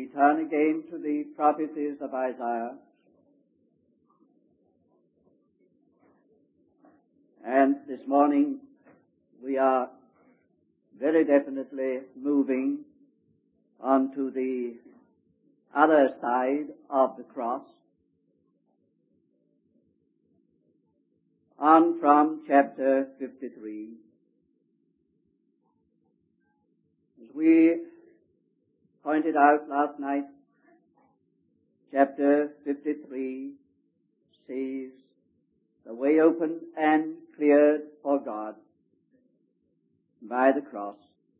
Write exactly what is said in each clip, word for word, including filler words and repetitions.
turn again to the prophecies of Isaiah. And this morning we are very definitely moving onto the other side of the cross, on from chapter fifty-three. As we pointed out last night, chapter fifty-three sees the way opened and cleared for God by the cross,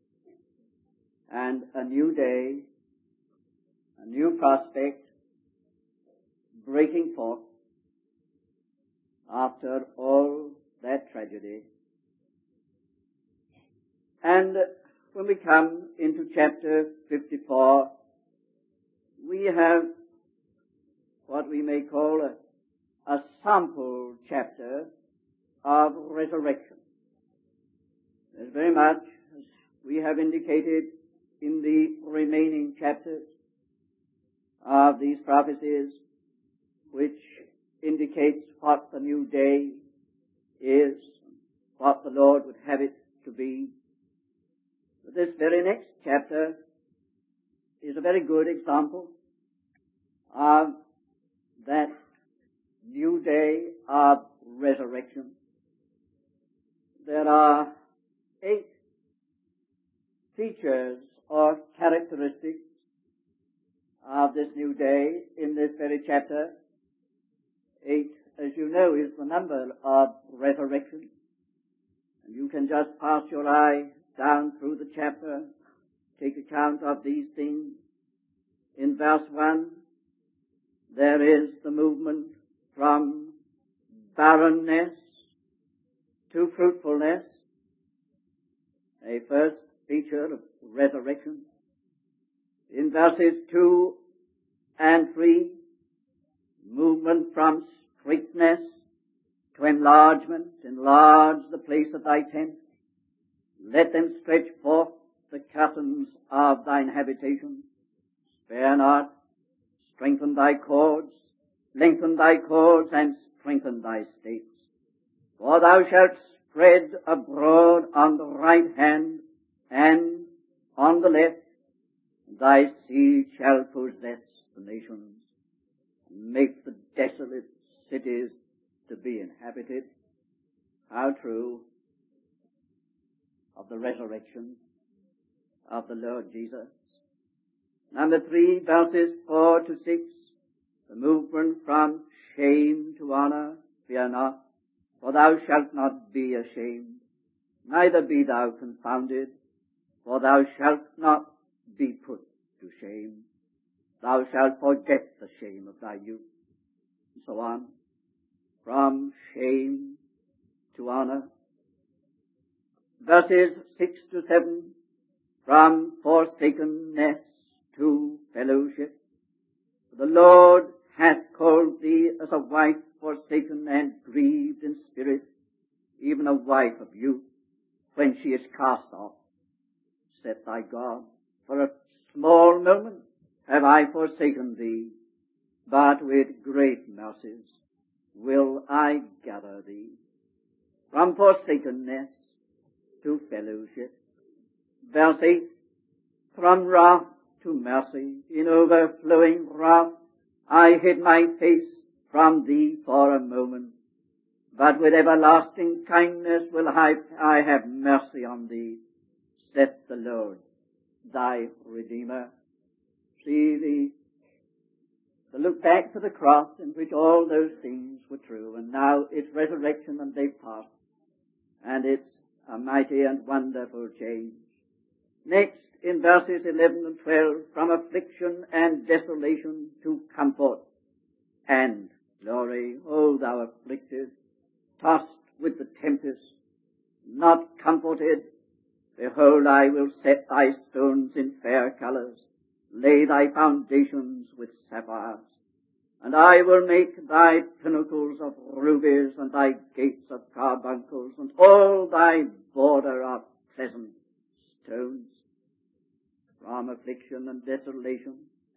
and a new day, a new prospect breaking forth after all that tragedy. And when we come into chapter fifty-four, we have what we may call a, a sample chapter of resurrection. As very much as we have indicated in the remaining chapters of these prophecies, which indicates what the new day is, what the Lord would have it to be. But this very next chapter is a very good example of that new day of resurrection. There are eight features or characteristics of this new day in this very chapter. Eight, as you know, is the number of resurrection. And you can just pass your eye down through the chapter, take account of these things. In verse one, there is the movement from barrenness to fruitfulness, a first feature of resurrection. In verses two and three, movement from straitness to enlargement. Enlarge the place of thy tent. Let them stretch forth the curtains of thine habitation. Spare not. Strengthen thy cords. Lengthen thy cords and strengthen thy stakes. For thou shalt spread abroad on the right hand and on the left. Thy seed shall possess the nations, and make the desolate cities to be inhabited. How true of the resurrection of the Lord Jesus. Number three, verses four to six, the movement from shame to honor. Fear not, for thou shalt not be ashamed, neither be thou confounded, for thou shalt not be put to shame. Thou shalt forget the shame of thy youth. And so on. From shame to honor. Verses six to seven, from forsakenness to fellowship. The Lord hath called thee as a wife forsaken and grieved in spirit, even a wife of youth, when she is cast off. Saith thy God, for a small moment have I forsaken thee, but with great mercies will I gather thee. From forsakenness to fellowship. Verse eight, from wrath to mercy. In overflowing wrath I hid my face from thee for a moment, but with everlasting kindness will I, I have mercy on thee, saith the Lord, thy Redeemer. See the, the look back to the cross in which all those things were true, and now it's resurrection and they've passed, and it's a mighty and wonderful change. Next, in verses eleven and twelve, from affliction and desolation to comfort and glory. O thou afflicted, tossed with the tempest, not comforted, behold, I will set thy stones in fair colours, lay thy foundations with sapphires, and I will make thy pinnacles of rubies, and thy gates of carbuncles, and all thy border of pleasant stones. From affliction and desolation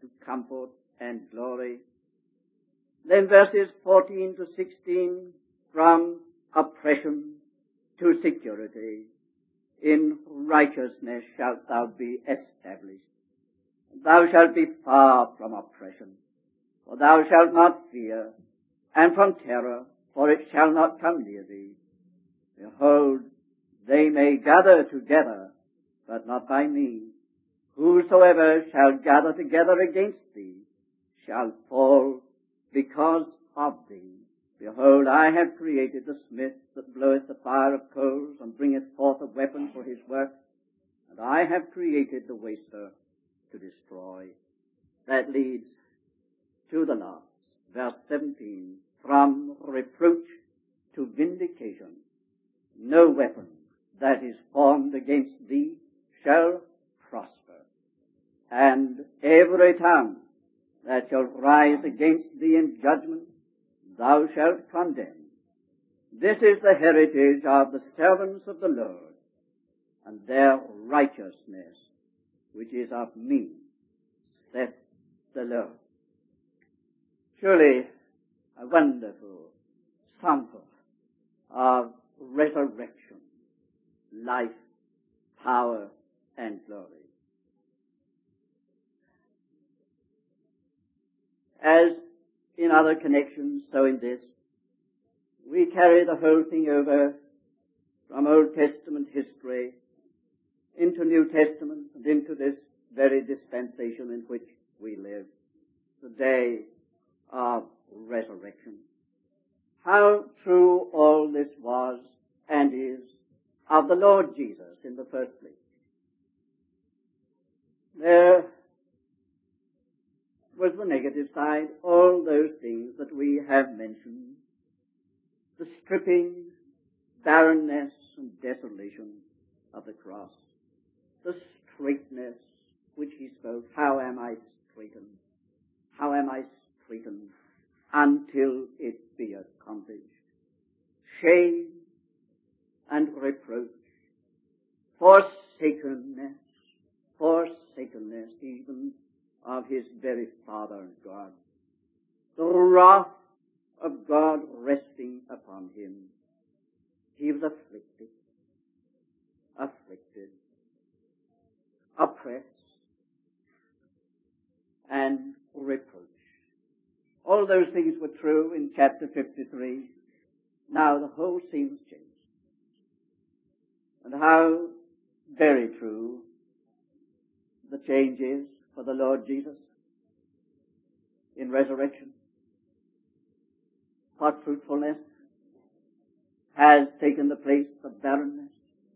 to comfort and glory. Then verses fourteen to sixteen, from oppression to security. In righteousness shalt thou be established. Thou shalt be far from oppression, for thou shalt not fear, and from terror, for it shall not come near thee. Behold, they may gather together, but not by me. Whosoever shall gather together against thee shall fall because of thee. Behold, I have created the smith that bloweth the fire of coals and bringeth forth a weapon for his work, and I have created the waster to destroy. That leads to the last, verse seventeen, from reproach to vindication. No weapon that is formed against thee shall prosper, and every tongue that shall rise against thee in judgment thou shalt condemn. This is the heritage of the servants of the Lord, and their righteousness, which is of me, saith the Lord. Surely a wonderful sample of resurrection, life, power, and glory. As in other connections, so in this, we carry the whole thing over from Old Testament history into New Testament and into this very dispensation in which we live, the day of resurrection. How true all this was and is of the Lord Jesus in the first place. There was the negative side, all those things that we have mentioned, the stripping, barrenness, and desolation of the cross, the straightness which he spoke, how am I straightened, how am I straightened until it be accomplished, shame and reproach, forsakenness, forsakenness even of his very Father God, the wrath of God resting upon him. He was afflicted, afflicted, oppressed, and reproached. All those things were true in chapter fifty-three. Now the whole scene has changed. And how very true the change is for the Lord Jesus in resurrection. What fruitfulness has taken the place of barrenness?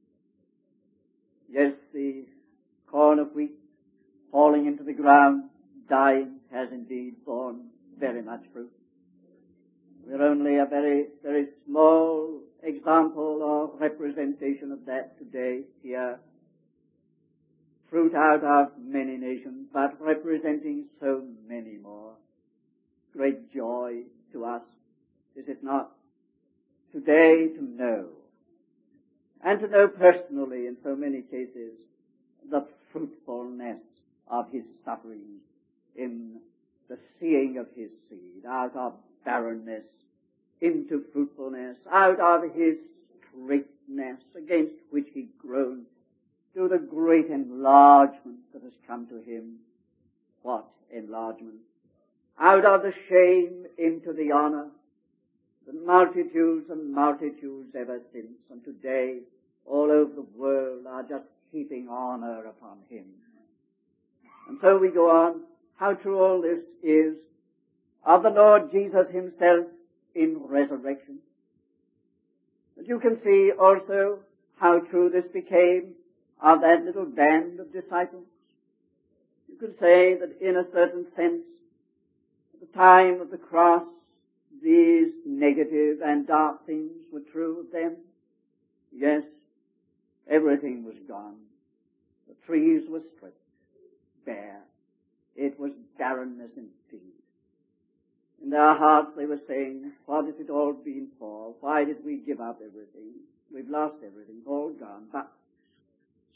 Yes, the corn of wheat falling into the ground, dying, has indeed borne very much fruit. We're only a very, very small example or representation of that today here. Fruit out of many nations, but representing so many more. Great joy to us, is it not? Today to know, and to know personally in so many cases, the fruitfulness of his sufferings in the seeing of his seed, out of barrenness into fruitfulness, out of his straightness against which he groaned, to the great enlargement that has come to him. What enlargement? Out of the shame into the honor. The multitudes and multitudes ever since, and today all over the world are just heaping honor upon him. And so we go on. How true all this is of the Lord Jesus himself in resurrection. But you can see also how true this became of that little band of disciples. You could say that in a certain sense, at the time of the cross, these negative and dark things were true of them. Yes, everything was gone. The trees were stripped, bare. It was barrenness indeed. In their hearts they were saying, what has it all been for? Why did we give up everything? We've lost everything, all gone. But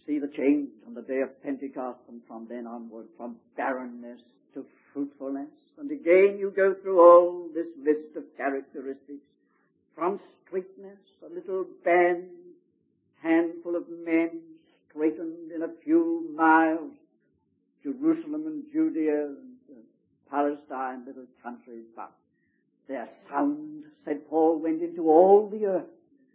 see the change on the day of Pentecost, and from then onward, from barrenness to fruitfulness. And again you go through all this list of characteristics. From straightness, a little band, handful of men straightened in a few miles, Jerusalem and Judea and uh, Palestine, little countries, but their sound, said Paul, went into all the earth,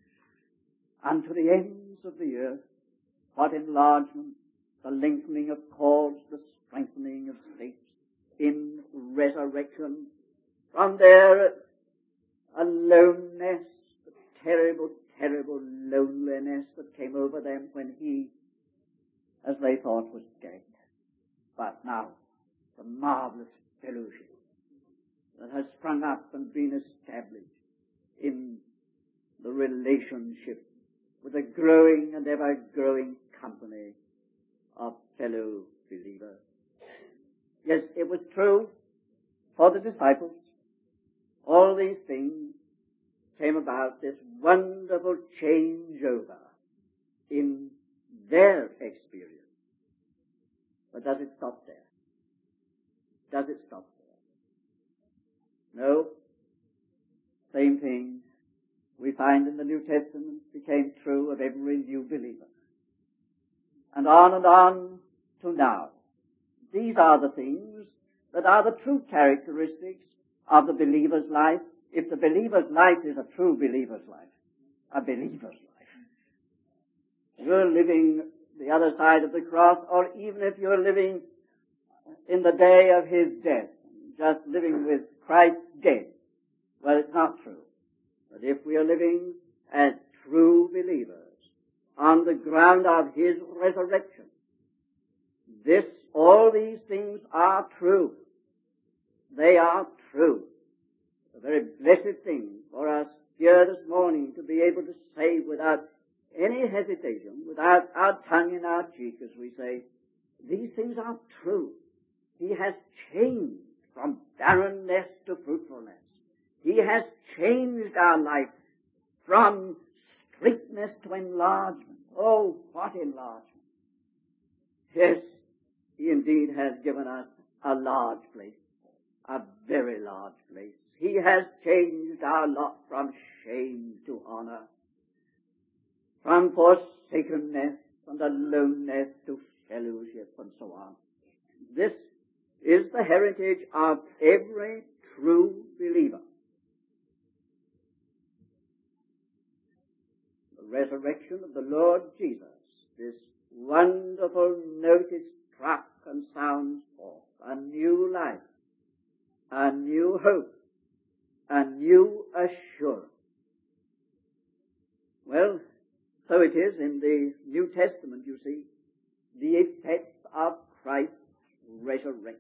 unto the ends of the earth. What enlargement, the lengthening of cords, the strengthening of stakes in resurrection. From there, a aloneness, the terrible, terrible loneliness that came over them when he, as they thought, was dead. But now, the marvelous fellowship that has sprung up and been established in the relationship with a growing and ever-growing company of fellow believers. Yes, it was true for the disciples. All these things came about, this wonderful changeover in their experience. But does it stop there? Does it stop there? No. Same thing we find in the New Testament became true of every new believer. And on and on to now. These are the things that are the true characteristics of the believer's life. If the believer's life is a true believer's life, a believer's life, you're living the other side of the cross, or even if you're living in the day of his death, just living with Christ dead, well, it's not true. But if we are living as true believers on the ground of his resurrection, this, all these things are true. They are true. It's a very blessed thing for us here this morning to be able to say without any hesitation, without our tongue in our cheek, as we say, these things are true. He has changed from barrenness to fruitfulness. He has changed our life from straightness to enlargement. Oh, what enlargement! Yes, he indeed has given us a large place, a very large place. He has changed our lot from shame to honor, from forsakenness and aloneness to fellowship, and so on. This is the heritage of every true believer. The resurrection of the Lord Jesus, this wonderful note is struck and sounds forth. A new life, a new hope, a new assurance. Well, so it is in the New Testament, you see, the effects of Christ's resurrection.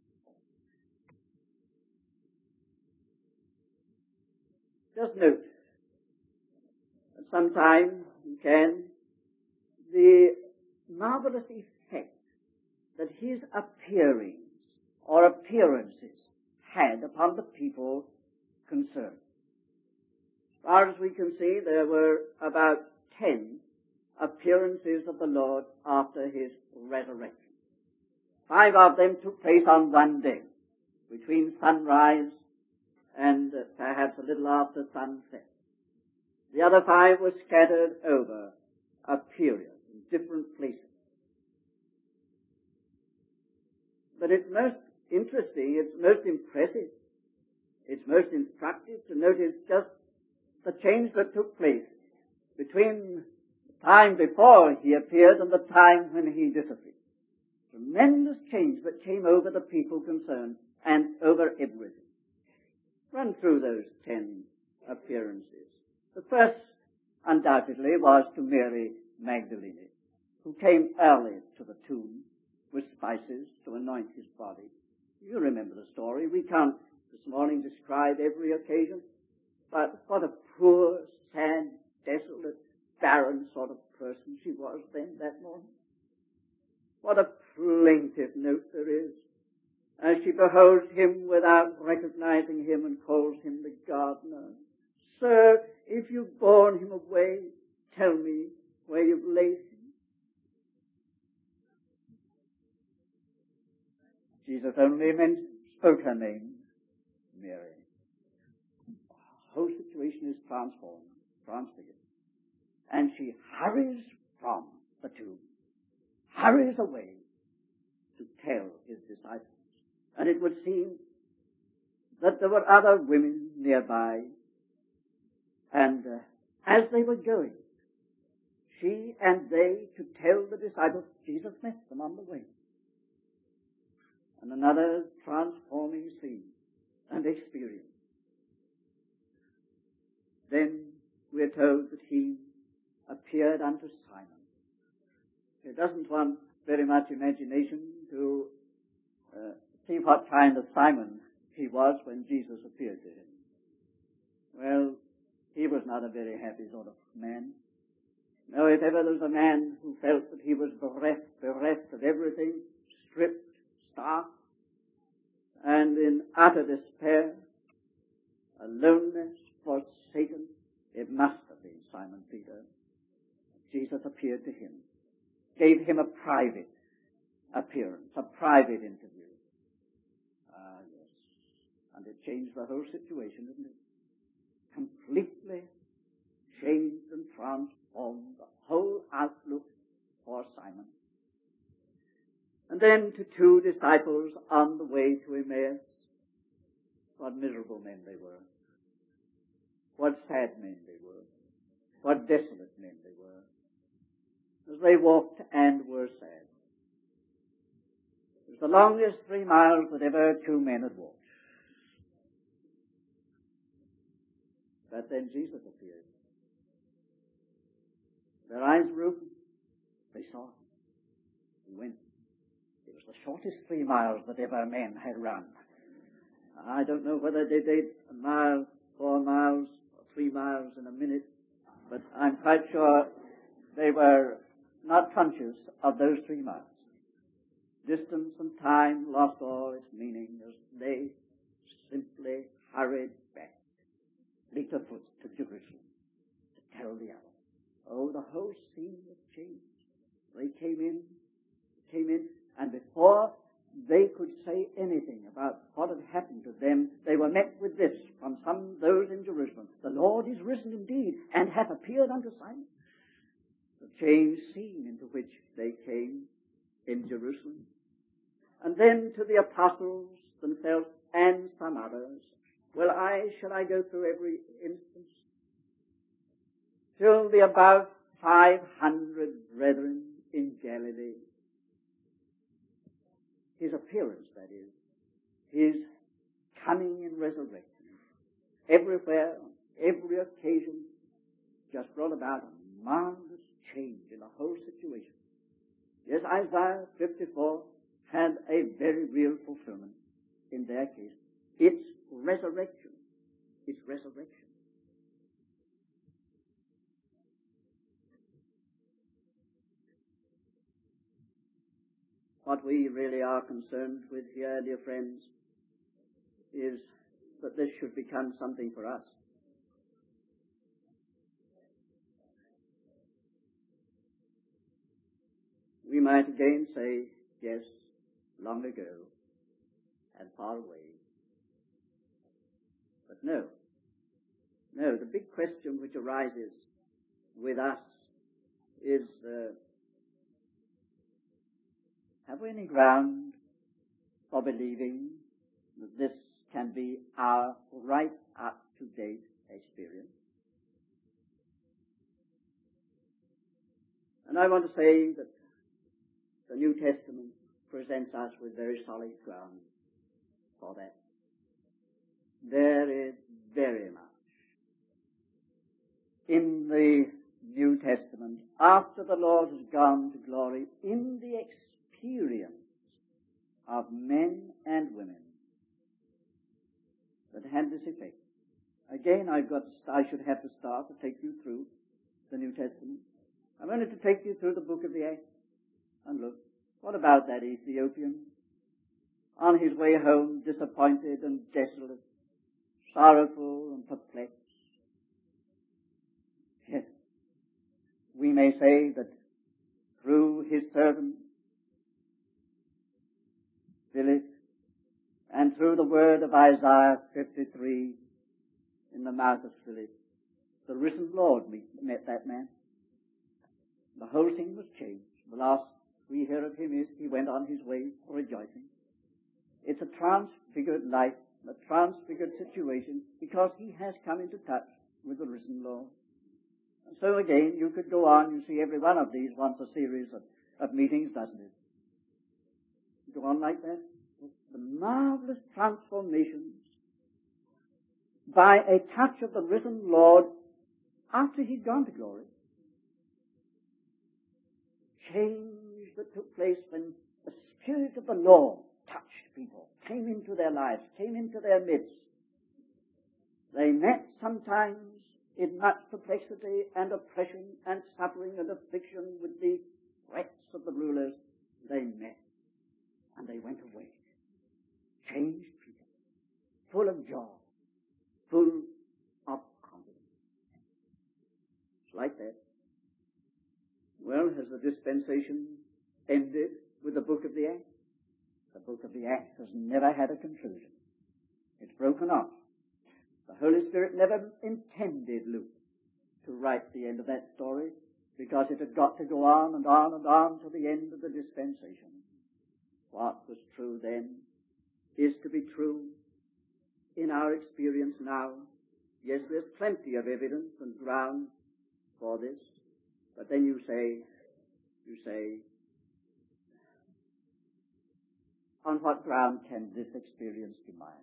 Just note, at some time you can, the marvelous effect that his appearings or appearances had upon the people concerned. As far as we can see, there were about ten appearances of the Lord after his resurrection. Five of them took place on one day, between sunrise and uh, perhaps a little after sunset. The other five were scattered over a period in different places. But it's most interesting, it's most impressive, it's most instructive to notice just the change that took place between the time before he appeared and the time when he disappeared. Tremendous change that came over the people concerned and over everything. Run through those ten appearances. The first, undoubtedly, was to Mary Magdalene, who came early to the tomb with spices to anoint his body. You remember the story. We can't this morning describe every occasion, but what a poor, sad, desolate, barren sort of person she was then that morning. What a plaintive note there is as she beholds him without recognizing him and calls him the gardener. Sir, if you've borne him away, tell me where you've laid him. Jesus only meant, spoke her name, Mary. The whole situation is transformed, transfigured. And she hurries from the tomb, hurries away to tell his disciples. And it would seem that there were other women nearby, and uh, as they were going, she and they to tell the disciples, Jesus met them on the way. And another transforming scene and experience. Then we are told that he appeared unto Simon. It doesn't want very much imagination to uh, see what kind of Simon he was when Jesus appeared to him. Well, he was not a very happy sort of man. No, if ever there was a man who felt that he was bereft, bereft of everything, stripped, starved, and in utter despair, aloneness, forsaken, it must have been Simon Peter. Jesus appeared to him, gave him a private appearance, a private interview. Ah, yes. And it changed the whole situation, didn't it? Completely changed and transformed the whole outlook for Simon. And then to two disciples on the way to Emmaus. What miserable men they were. What sad men they were. What desolate men they were. As they walked and were sad. It was the longest three miles that ever two men had walked. But then Jesus appeared. Their eyes were open. They saw him. He went. It was the shortest three miles that ever men had run. I don't know whether they did a mile, four miles, or three miles in a minute, but I'm quite sure they were not conscious of those three miles. Distance and time lost all its meaning as they simply hurried back, fleet of foot, to Jerusalem to tell the other. Oh, the whole scene was changed. They came in, came in, and before they could say anything about what had happened to them, they were met with this from some those in Jerusalem. The Lord is risen indeed, and hath appeared unto Simon. The changed scene into which they came in Jerusalem. And then to the apostles themselves and some others. Well, I shall I go through every instance? Till the about five hundred brethren in Galilee. His appearance, that is, his coming in resurrection, everywhere, on every occasion, just brought about a marvelous change in the whole situation. Yes, Isaiah fifty-four had a very real fulfillment in their case. It's resurrection. It's resurrection. What we really are concerned with here, dear friends, is that this should become something for us. We might again say, yes, long ago and far away. But no. No, the big question which arises with us is, uh, have we any ground for believing that this can be our right up-to-date experience? And I want to say that the New Testament presents us with very solid ground for that. There is very much in the New Testament, after the Lord has gone to glory, in the experience of men and women that had this effect. Again, I've got, I should have to start to take you through the New Testament. I'm going to take you through the book of the Acts. And look, what about that Ethiopian? On his way home, disappointed and desolate, sorrowful and perplexed. Yes, we may say that through his servant, Philip, and through the word of Isaiah fifty-three in the mouth of Philip, the risen Lord met that man. The whole thing was changed. The last we hear of him is he went on his way rejoicing. It's a transfigured life, a transfigured situation, because he has come into touch with the risen Lord. And so again, you could go on, you see every one of these wants a series of, of meetings, doesn't it? Go on like that. The marvelous transformations by a touch of the risen Lord after he'd gone to glory. Change that took place when the Spirit of the Lord touched people, came into their lives, came into their midst. They met sometimes in much perplexity and oppression and suffering and affliction with the threats of the rulers. They met and they went away. Changed people, full of joy, full of confidence. It's like that. Well, has the dispensation ended with the book of the Acts? The book of the Acts has never had a conclusion. It's broken off. The Holy Spirit never intended Luke to write the end of that story, because it had got to go on and on and on to the end of the dispensation. What was true then is to be true in our experience now. Yes, there's plenty of evidence and ground for this, but then you say, you say, on what ground can this experience be mine?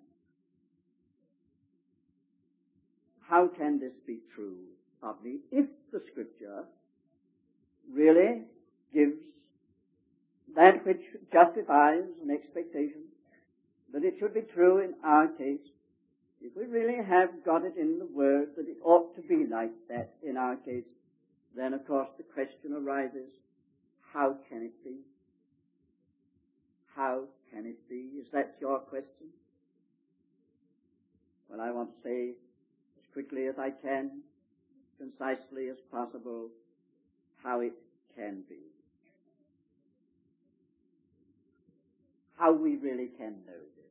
How can this be true of me if the Scripture really gives that which justifies an expectation that it should be true in our case? If we really have got it in the Word that it ought to be like that in our case, then of course the question arises, how can it be? How can it be? Is that your question? Well, I want to say as quickly as I can, concisely as possible, how it can be. How we really can know this.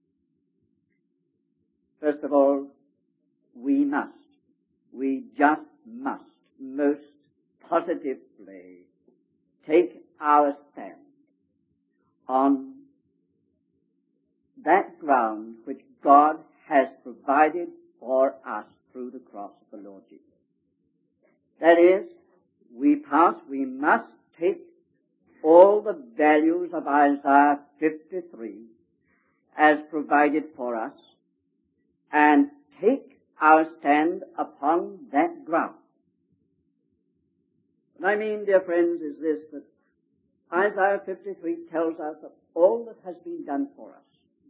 First of all, we must, we just must, most positively take our stand on that ground which God has provided for us through the cross of the Lord Jesus. That is, we pass, we must take all the values of Isaiah fifty-three as provided for us and take our stand upon that ground. What I mean, dear friends, is this, that Isaiah fifty-three tells us of all that has been done for us.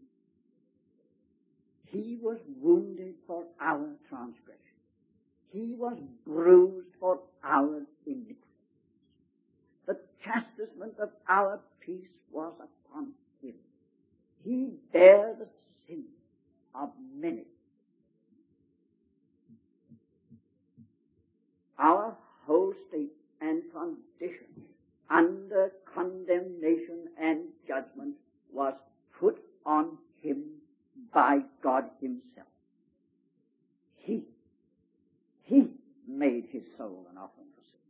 He was wounded for our transgression. He was bruised for our iniquity. The chastisement of our peace was upon him. He bare the sin of many. Our whole state and condition under condemnation and judgment was put on him by God himself. He, he made his soul an offering for sin.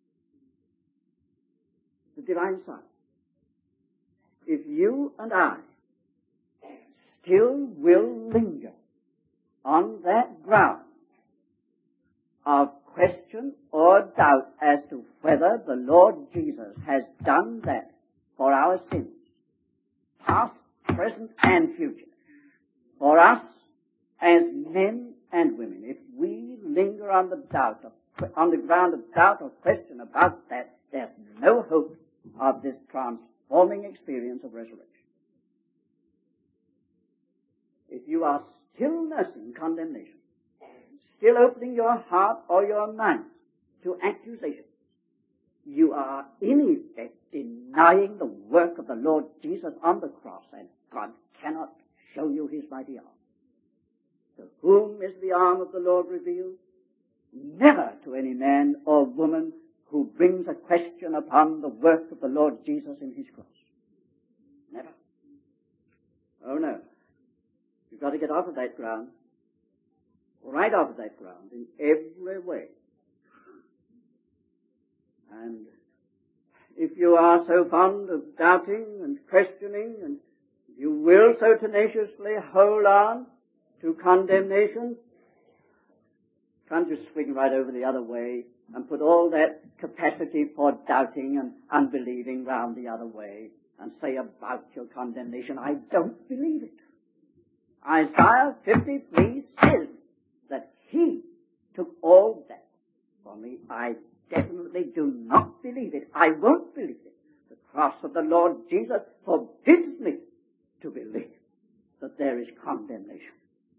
The divine Son. If you and I still will linger on that ground of question or doubt as to whether the Lord Jesus has done that for our sins, past, present, and future, for us as men and women, if we linger on the doubt of, on the ground of doubt or question about that, there's no hope of this transforming experience of resurrection. If you are still nursing condemnation, still opening your heart or your mind to accusation, you are in effect denying the work of the Lord Jesus on the cross, and God cannot show you his mighty arm. To whom is the arm of the Lord revealed? Never to any man or woman who brings a question upon the work of the Lord Jesus in his cross. Never. no. You've got to get off of that ground. Right off of that ground in every way. And if you are so fond of doubting and questioning, and you will so tenaciously hold on to condemnation, can't you swing right over the other way and put all that capacity for doubting and unbelieving round the other way and say about your condemnation, I don't believe it. Isaiah fifty-three says that he took all that for me. I definitely do not believe it. I won't believe it. The cross of the Lord Jesus forbids me to believe that there is condemnation.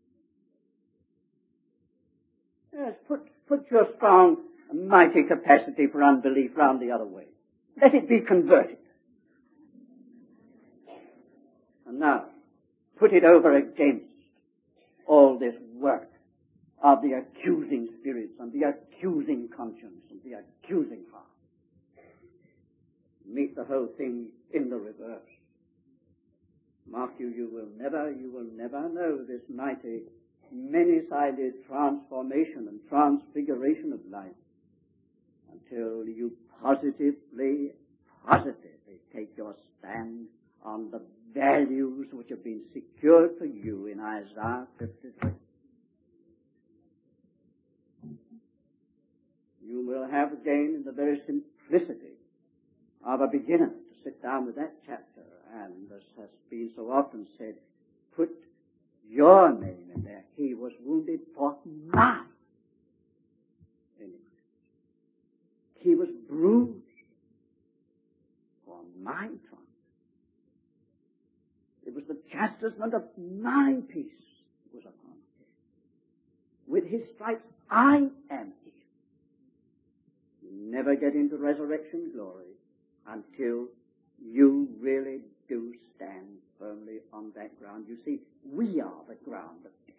Yes, put, put your strong, mighty capacity for unbelief round the other way. Let it be converted. And now, put it over against all this work of the accusing spirits and the accusing conscience and the accusing heart. Meet the whole thing in the reverse. Mark you, you will never, you will never know this mighty, many-sided transformation and transfiguration of life until you positively, positively take your stand on the values which have been secured for you in Isaiah fifty-three. You will have again in the very simplicity of a beginner to sit down with that chapter and, as has been so often said, put your name in there. He was wounded for my iniquity. He was bruised for my transgression. It was the chastisement of my peace was upon him. With his stripes I am healed. You never get into resurrection glory until you really do stand firmly on that ground. You see, we are the ground of death.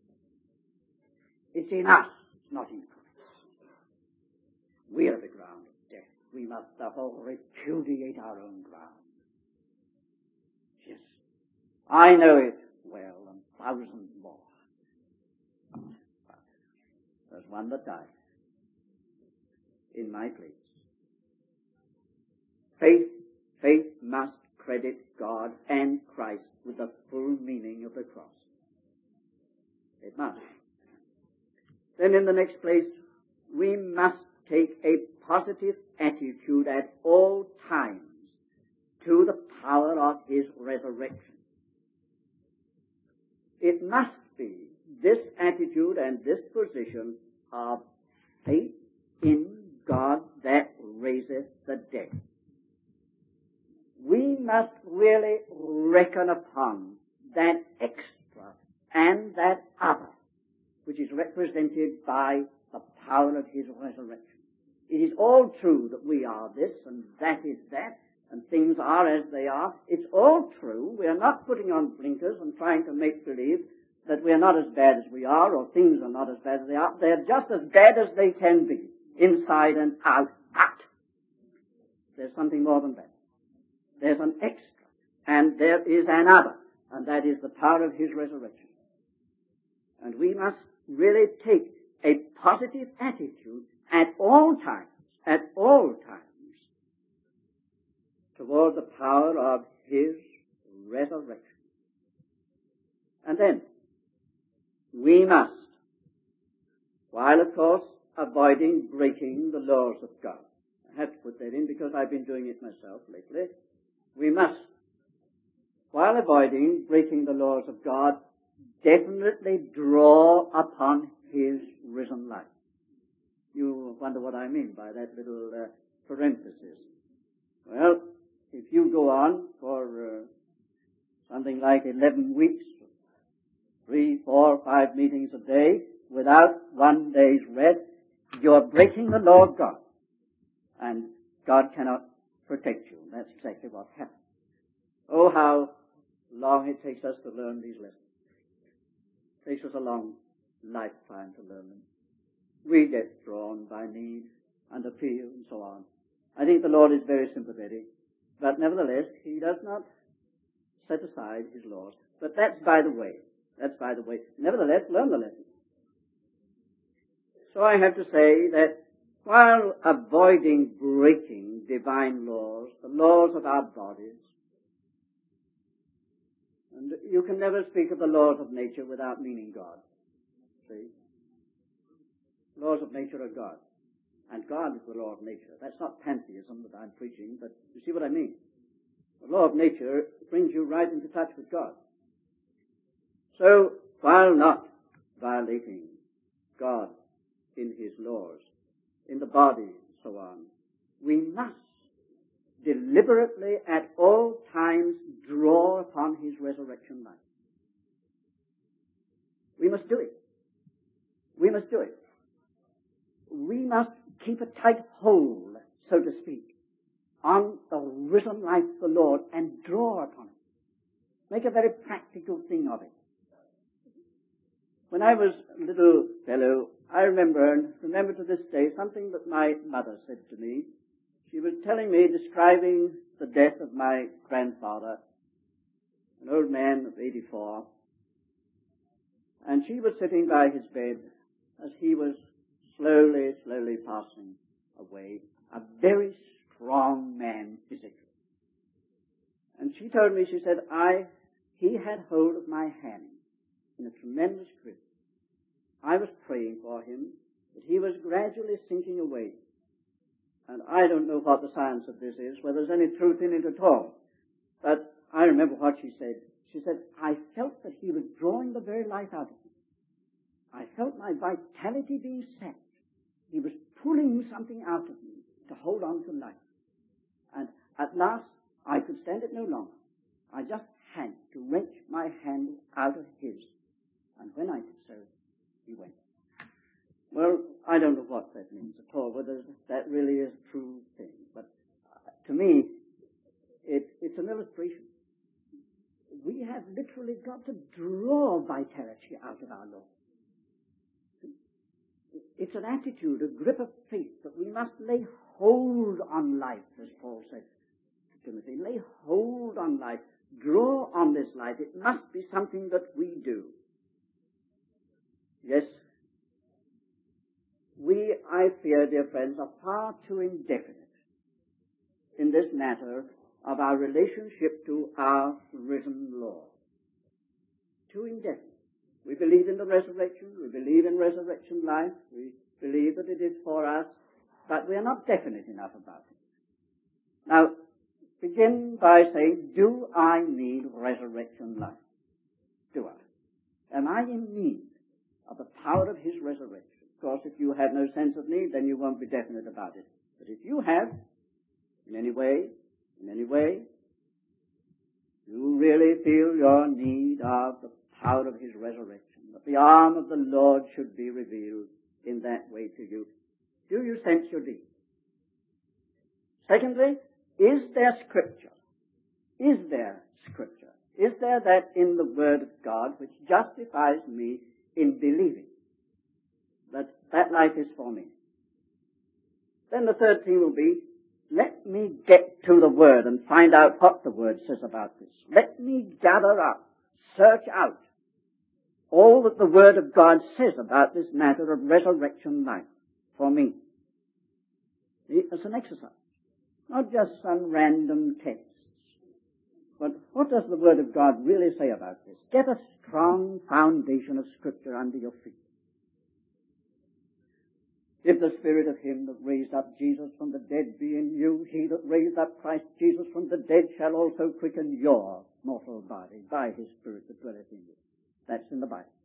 It's in us, not in Christ. We are the ground of death. We must therefore repudiate our own ground. Yes, I know it well, and thousands more. But there's one that died in my place. Faith, faith must credit God and Christ with the full meaning of the cross. It must. Then in the next place, we must take a positive attitude at all times to the power of his resurrection. It must be this attitude and this position of faith in God that raiseth the dead. We must really reckon upon that extra and that other, which is represented by the power of his resurrection. It is all true that we are this and that is that, and things are as they are. It's all true. We are not putting on blinkers and trying to make believe that we are not as bad as we are, or things are not as bad as they are. They're just as bad as they can be, inside and out. But there's something more than that. There's an extra, and there is another, and that is the power of his resurrection. And we must really take a positive attitude at all times, at all times, toward the power of his resurrection. And then, we must, while of course avoiding breaking the laws of God. I have to put that in because I've been doing it myself lately. We must, while avoiding breaking the laws of God, definitely draw upon his risen life. You wonder what I mean by that little uh, parenthesis. Well, if you go on for uh, something like eleven weeks, three, four, five meetings a day, without one day's rest, you're breaking the law of God. And God cannot protect you. That's exactly what happened. Oh, how long it takes us to learn these lessons. It takes us a long lifetime to learn them. We get drawn by need and appeal and so on. I think the Lord is very sympathetic, but nevertheless, he does not set aside his laws. But that's by the way. That's by the way. Nevertheless, learn the lesson. So I have to say that while avoiding breaking divine laws, the laws of our bodies, and you can never speak of the laws of nature without meaning God. See? Laws of nature are God. And God is the law of nature. That's not pantheism that I'm preaching, but you see what I mean. The law of nature brings you right into touch with God. So, while not violating God in his laws, in the body, and so on, we must deliberately at all times draw upon his resurrection life. We must do it. We must do it. We must keep a tight hold, so to speak, on the risen life of the Lord and draw upon it. Make a very practical thing of it. When I was a little fellow, I remember, and remember to this day, something that my mother said to me. She was telling me, describing the death of my grandfather, an old man of eighty-four, and she was sitting by his bed as he was slowly, slowly passing away, a very strong man physically. And she told me, she said, I, he had hold of my hand in a tremendous grip. I was praying for him, but he was gradually sinking away. And I don't know what the science of this is, whether there's any truth in it at all. But I remember what she said. She said, I felt that he was drawing the very life out of me. I felt my vitality being sapped. He was pulling something out of me to hold on to life. And at last, I could stand it no longer. I just had to wrench my hand out of his. And when I did so, he went. Well, I don't know what that means at all, whether that really is a true thing. But to me, it, it's an illustration. We have literally got to draw vitality out of our Lord. It's an attitude, a grip of faith that we must lay hold on life, as Paul said to Timothy. Lay hold on life. Draw on this life. It must be something that we do. Yes, we, I fear, dear friends, are far too indefinite in this matter of our relationship to our risen Lord. Too indefinite. We believe in the resurrection. We believe in resurrection life. We believe that it is for us, but we are not definite enough about it. Now, begin by saying, do I need resurrection life? Do I? Am I in need of the power of his resurrection? Of course, if you have no sense of need, then you won't be definite about it. But if you have, in any way, in any way, you really feel your need of the power of his resurrection, that the arm of the Lord should be revealed in that way to you, do you sense your need? Secondly, is there Scripture? Is there Scripture? Is there that in the Word of God which justifies me in believing that that life is for me? Then the third thing will be, let me get to the Word and find out what the Word says about this. Let me gather up, search out all that the Word of God says about this matter of resurrection life for me. It's an exercise, not just some random texts. But what does the Word of God really say about this? Get a strong foundation of Scripture under your feet. If the Spirit of him that raised up Jesus from the dead be in you, he that raised up Christ Jesus from the dead shall also quicken your mortal body by his Spirit that dwelleth in you. That's in the Bible.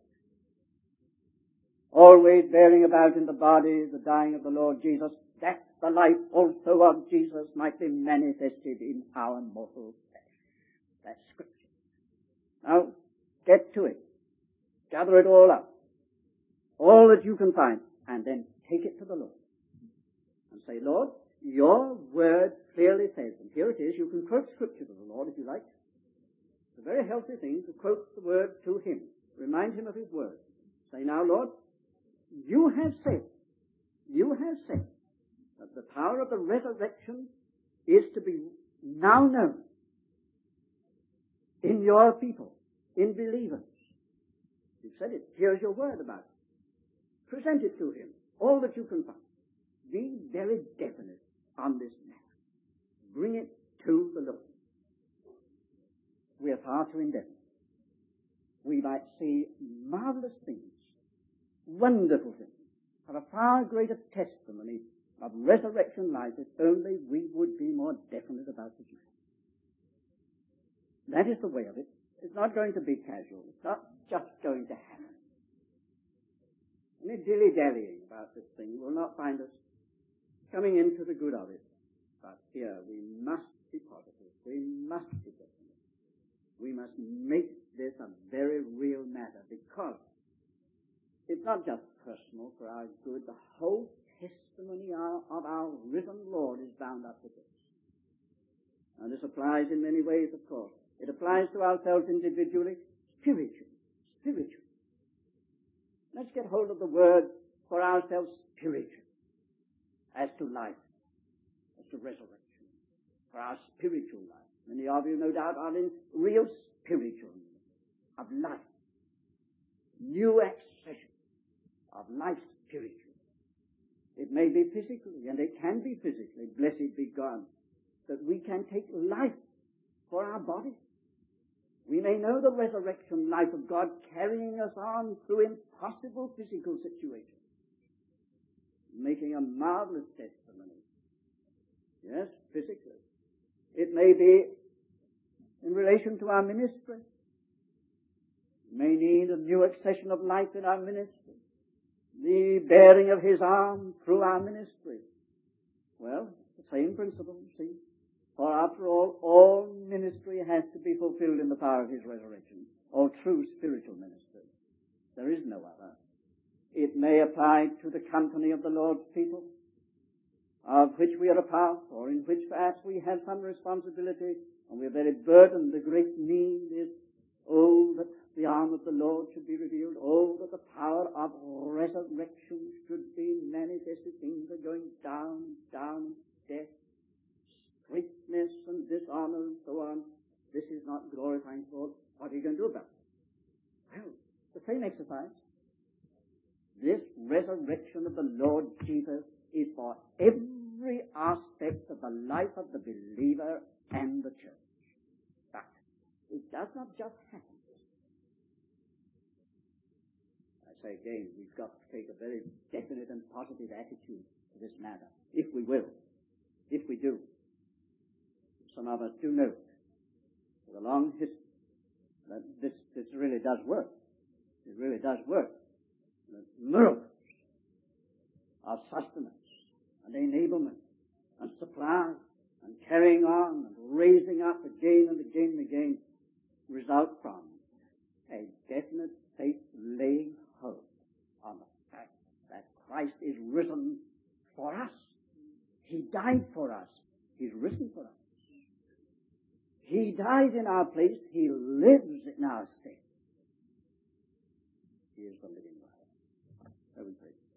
Always bearing about in the body the dying of the Lord Jesus, that the life also of Jesus might be manifested in our mortal flesh. That's Scripture. Now, get to it. Gather it all up. All that you can find. And then take it to the Lord. And say, Lord, your word clearly says, and here it is, you can quote Scripture to the Lord if you like. It's a very healthy thing to quote the word to him. Remind him of his word. Say, now, Lord, you have said, you have said that the power of the resurrection is to be now known in your people, in believers. You've said it. Here's your word about it. Present it to him, all that you can find. Be very definite on this matter. Bring it to the Lord. We are far too indefinite. We might see marvelous things, wonderful things, have a far greater testimony of resurrection life if only we would be more definite about the matter. That is the way of it. It's not going to be casual. It's not just going to happen. Any dilly-dallying about this thing will not find us coming into the good of it. But here we must be positive. We must be definite. We must make this a very real matter, because it's not just personal for our good. The whole testimony of our risen Lord is bound up with this. Now this applies in many ways, of course. It applies to ourselves individually, spiritually, spiritually. Let's get hold of the word for ourselves spiritually, as to life, as to resurrection, for our spiritual life. Many of you, no doubt, are in real spiritual need of life, new accession of life spiritually. It may be physically, and it can be physically, blessed be God, that we can take life for our body. We may know the resurrection life of God carrying us on through impossible physical situations, making a marvelous testimony. Yes, physically. It may be in relation to our ministry. We may need a new accession of life in our ministry, the bearing of his arm through our ministry. Well, the same principle, see. For after all, all ministry has to be fulfilled in the power of his resurrection, all true spiritual ministry. There is no other. It may apply to the company of the Lord's people, of which we are a part, or in which perhaps we have some responsibility, and we are very burdened. The great need is, oh, that the arm of the Lord should be revealed. Oh, that the power of resurrection should be manifested. Things are going down, down, death, weakness and dishonor and so on. This is not glorifying God. What are you going to do about it? Well, the same exercise. This resurrection of the Lord Jesus is for every aspect of the life of the believer and the church. But it does not just happen. I say again, we've got to take a very definite and positive attitude to this matter, if we will, if we do. Some of us do know, with a long history, that this, this really does work. It really does work. The miracles of sustenance and enablement and supply and carrying on and raising up again and again and again result from a definite faith laying hold on the fact that Christ is risen for us. He died for us. He's risen for us. He died in our place. He lives in our stead. He is the living life. Let me pray.